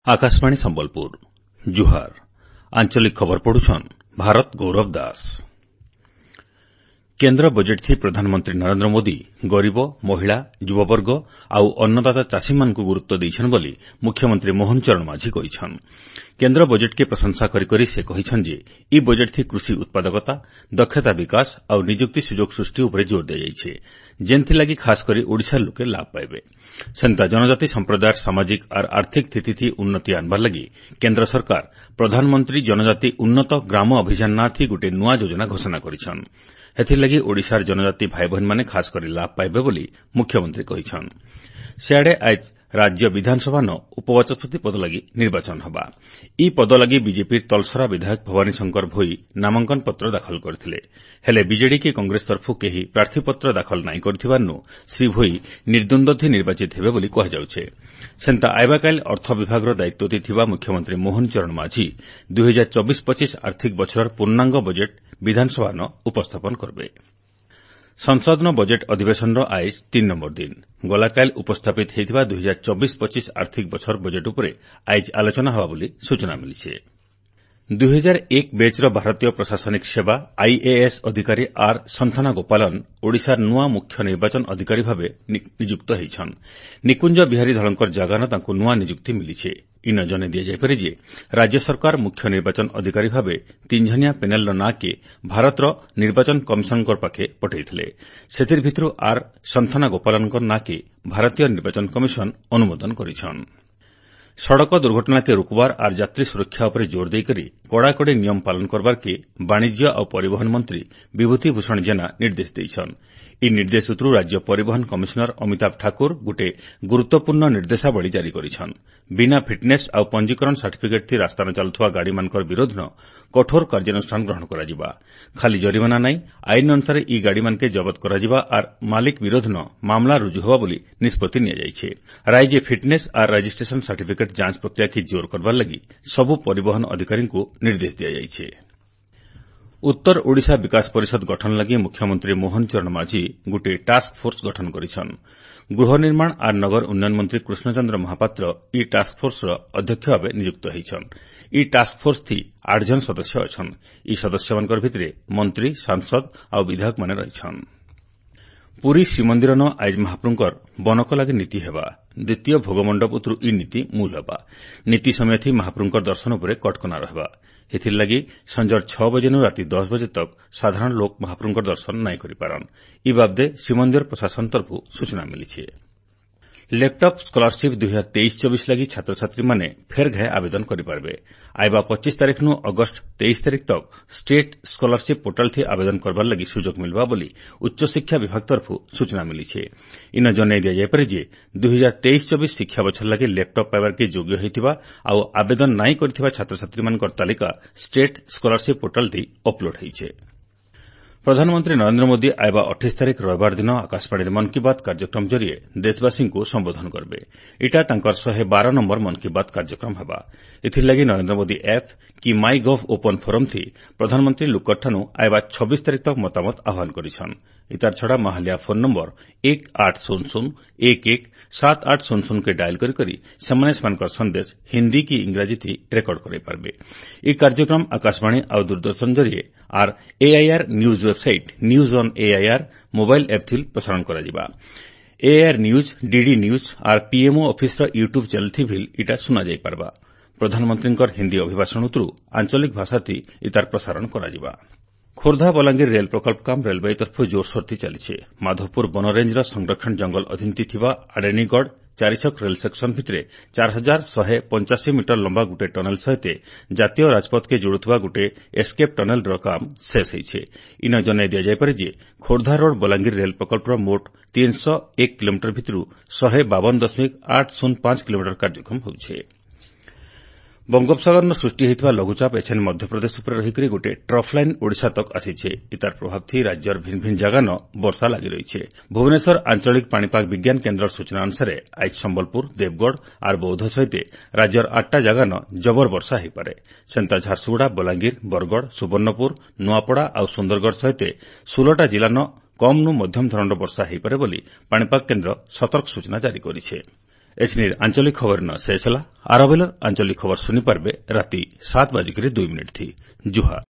आकाशवाणी संबलपुर जुहार आंचलिक खबर पढ़ुछन भारत गौरव दास। केन्द्र बजेट थी प्रधानमंत्री नरेंद्र मोदी गरीब महिला युववर्ग आउ अन्नदाता चाषी मानक गुरुत्व देइछन बोली मुख्यमंत्री मोहन चरण माझी कहिछन। केन्द्र बजेट के प्रशंसा करी से कहिछन जे ई बजेट थी कृषि उत्पादकता दक्षता विकास आउ निजुक्ति सुजोग सृष्टि उपरे जोर दियाଯାଇଛି जेनथि लागि खास करी ओडिशा लोके लाभ पाइबे। सेंता जनजाति संप्रदाय सामाजिक और आर्थिक स्थिति थी उन्नति आनबार लगी केन्द्र सरकार प्रधानमंत्री जनजाति उन्नत ग्राम अभियान ना थी गोटे नुआ योजना घोषणा करिछन। हेथिलागि ओडिशार जनजाति भाई बहन माने खास करी लाभ पाइबे बोली मुख्यमंत्री कहिछन। सियाडे आज राज्य विधानसभा न उपबाचस्पति पद लगी निर्वाचन हबा। ई पद लगी बीजेपी तलसरा विधायक भवानी शंकर भोई नामांकन पत्र दाखल करथिले हेले बीजेडी के कांग्रेस तरफु केही प्रार्थीपत्र दाखल नाई करथिबारनु श्री भोई निर्द्वंद्व निर्वाचित हेबे बोली कहा जाउछे। सेंता आइबाकाल अर्थ विभागर दायित्वती थिबा मुख्यमंत्री मोहन चरण माझी 2024-25 आर्थिक बछरर पूर्णांग बजेट विधानसभा न उपस्थापन करबे। संसद न बजेट अधिवेशन आज 3 नंबर दिन गलाकाल उपस्थापित होइथिबा 2024-25 आर्थिक बछर बजेट उपरे आज आलोचना हवा बोली सूचना मिलिछे। 2001 बेचर भारतीय प्रशासनिक सेवा आईएएस अधिकारी आर संथना गोपालन ओडिशार नुआ मुख्य निर्वाचन अधिकारी भावे नियुक्त होइछन। निकुंज बिहारी धलंकर जगह न तांको नुआ नियुक्ति मिलिछे। इन जने दिया जायपारे जे राज्य सरकार मुख्य निर्वाचन अधिकारी भावे 3 जनिया पेनेल ना के भारतर निर्वाचन कमिशन पाखे पठाइथिले। सेथिर भितरु आर संथना गोपालनकर ना के भारतीय निर्वाचन कमिशन अनुमोदन करिछन। सड़क दुर्घटना के रुकबार और यात्री सुरक्षा उपरे जोर देकरी कड़ाकड़ी नियम पालन करबार के वाणिज्य और परिवहन मंत्री विभूति भूषण जेना निर्देश देइछन। ई निर्देश उतरु राज्य परिवहन कमिशनर अमिताभ ठाकुर गोटे गुरुत्वपूर्ण निर्देशावली जारी करिछन। बिना फिटनेस और पंजीकरण सर्टिफिकेट थी रास्ता चलुवा गाड़ी मानकर विरोध न कठोर कार्यानुष्ठान ग्रहण कराजिबा। खाली जरिमाना नहीं आईन अनुसार ई गाड़ी मानके जबत कराजिबा और मालिक विरोध न मामला रुजु होबा बोली निष्पत्ति निया जाइछे। राज्य फिटनेस और रजिस्ट्रेशन सर्टिफिकेट जांच प्रक्रिया की जोर करबार लगी सबु परिवहन अधिकारी को निर्देश दिया जाइछे। उत्तर ओडिशा विकास परिषद गठन लगी मुख्यमंत्री मोहन चरण माझी गोटे टास्क फोर्स गठन करिछन। गृह निर्माण और नगर उन्नयन मंत्री कृष्णचंद्र महापात्र ई टास्क फोर्स अध्यक्ष भाव नियुक्त होइछन। ई टास्क फोर्स थी 8 जन सदस्य अछन। ई सदस्य मानकर भितरे मंत्री सांसद और विधायक माने रहिछन। पुरी श्रीमंदिर न आज महाप्रभुंकर बनक लगी नीति हेबा। द्वितीय भोगमंडप उतरु ई नीति मूल हेबा। नीति समय थी महाप्रभुंकर दर्शन उपरे कटकना रहबा। एथिर लगी संजर 6 बजे नु राति 10 बजे तक साधारण लोक महाप्रभुंकर दर्शन नाई करि पारन। ई बाबदे श्रीमंदिर प्रशासन तरफु सूचना मिलिछे। लैपटॉप स्कॉलरशिप 2023-24 लगी छात्र छात्री माने फेर घाय आवेदन करिपारबे। आइबा 25 तारीख नु अगस्त 23 तारीख तक स्टेट स्कॉलरशिप पोर्टल थी आवेदन करबार लगी सुजोग मिलबा बोली उच्च शिक्षा विभाग तरफु सूचना मिलिछे। इन जने दिया जायपारे जे 2023-24 शिक्षा बछर लगी लैपटॉप पाइबार के योग्य होइथिबा आउ आवेदन नाई करथिबा छात्र छात्री मानकर तालिका स्टेट स्कॉलरशिप पोर्टल थी अपलोड होइछे। प्रधानमंत्री नरेंद्र मोदी आइबा 28 तारीख रविवार दिन आकाशवाणी मन की बात कार्यक्रम जरिए देशवासी को संबोधन करबे। इटा तांकर 112 नंबर मन की बात कार्यक्रम हेबा। एथिर लगी नरेंद्र मोदी ऐप कि माई गव ओपन फोरम थी प्रधानमंत्री लोकठानु आइबा 26 तारीख तक मतामत आह्वान करिछन। इतार छड़ा महालिया फोन नंबर 1800-11-7800 के डायल करी सेमानेसमानकर संदेश हिंदी की इंग्राजी थी रेकर्ड करे पारबे। ई कार्यक्रम आकाशवाणी और दूरदर्शन जरिए और AIR news website news on AIR mobile app थी प्रसारण कराजिबा। एआईआर न्यूज डीडी न्यूज और पीएमओ ऑफिस यूट्यूब चैनल थी भी इटा सुना जाई पारबा। प्रधानमंत्री हिंदी अभिभाषण उतरु आंचलिक भाषा थी इतार प्रसारण कराजिबा। खोर्धा बलांगीर रेल प्रकल्प काम रेलवे तरफ जोरसोर थी चलीछे। माधवपुर वन रेंजर संरक्षण जंगल अधीन थिबा आडेनीगढ़ 4 छक रेल सेक्शन भितरे 4185 मीटर लंबा गोटे टनेल सहित जातीय राजपथ के जोड़ुवा गोटे एस्केप टनेल काम शेष होइछे। इन जने दिया जायपारे जे खोर्धा रोड बलांगीर रेल प्रकल्पर मोट 301 किलोमीटर भितरु 152.805 किलोमीटर कार्यक्रम होइछे। बंगोपसागर न सृष्टि होइथिबा लघुचाप एछन मध्यप्रदेश उपर रहिकरी गोटे ट्रफ लाइन ओडिशा तक आसीछे। इतार प्रभाव थी राज्यर भिन्न भिन्न जगह न वर्षा लागि रहिछे। भुवनेश्वर आंचलिक पाणीपाग विज्ञान केन्द्र सूचना अनुसार आज संबलपुर देवगढ़ और बौद्ध सहित राज्यर 8टा जगह न जबर वर्षा होइपारे। सेंता झारसुगुड़ा बलांगीर बरगढ़ सुवर्णपुर नुआपड़ा और सुंदरगढ़ सहित 16टा जिला न कम नु मध्यम धरणर वर्षा होइपारे बोली पाणीपाग केन्द्र सतर्क सूचना जारी करिछे। एचनीर आंचलिक खबर न शेष होला। आरबेलर आंचलिक खबर सुनी पारबे राति 7:02 थी। जुहा।